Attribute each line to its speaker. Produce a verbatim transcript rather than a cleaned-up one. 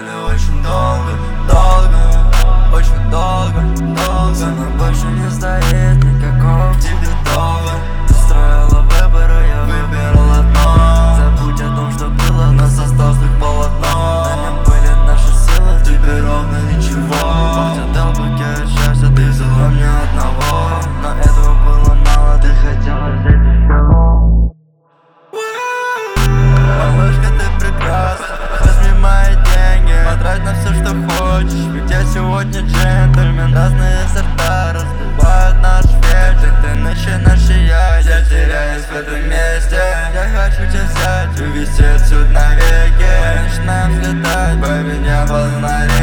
Speaker 1: были очень долго, долго, очень долго, долго. За мной больше не стоит никакого тебе долга. Ты строила выборы, я выбирал одно. Забудь о том, что было, нас осталось только полотно. На нем были наши силы, тебе ровно ничего. Бог тебе дал букет счастья, ты взяла мне одного. Но этого было мало, ты хотела взять еще. Малышка, ты прекрасна, возьми мои деньги, потрать на все, что хочешь. Ведь я сегодня джентльмен, разные сорта разбивают наш вечер. Ты начинаешь, я теряюсь в этом месте. Я хочу тебя взять, увезти отсюда навеки. Начинаем взлетать, baby, небо на